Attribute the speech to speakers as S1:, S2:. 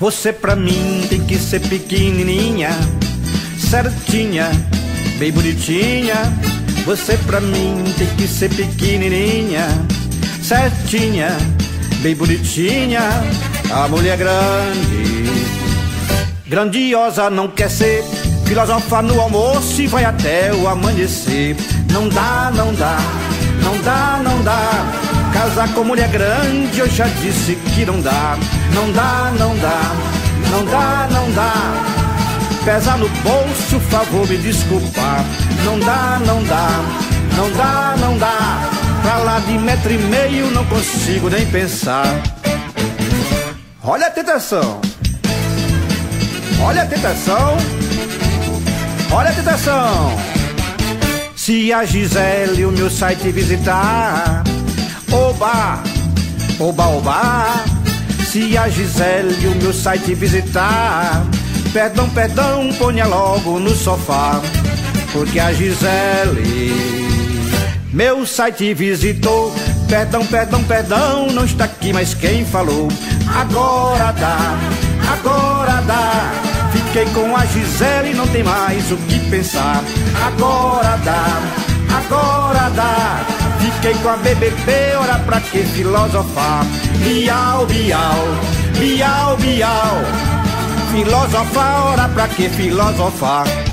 S1: Você pra mim tem que ser pequenininha, certinha, bem bonitinha. Você pra mim tem que ser pequenininha, certinha, bem bonitinha. A mulher grande, grandiosa não quer ser, filosofa no almoço e vai até o amanhecer. Não dá, não dá, não dá, não dá. Casar com mulher grande eu já disse que não dá. Não dá, não dá, não dá, não dá. Pesa no bolso, favor me desculpar. Não dá, não dá, não dá, não dá. Pra lá de 1,5 m não consigo nem pensar. Olha a tentação, olha a tentação, olha a tentação. Se a Gisele o meu site visitar, oba, oba, oba. Se a Gisele o meu site visitar, perdão, perdão, ponha logo no sofá. Porque a Gisele meu site visitou. Perdão, perdão, perdão, não está aqui, mas quem falou? Agora dá, agora dá. Fiquei com a Gisele, não tem mais o que pensar. Agora dá, agora dá. Fiquei com a BBB, ora pra que filosofar? Bial, bial, bial, bial. Filosofar, ora pra que filosofar?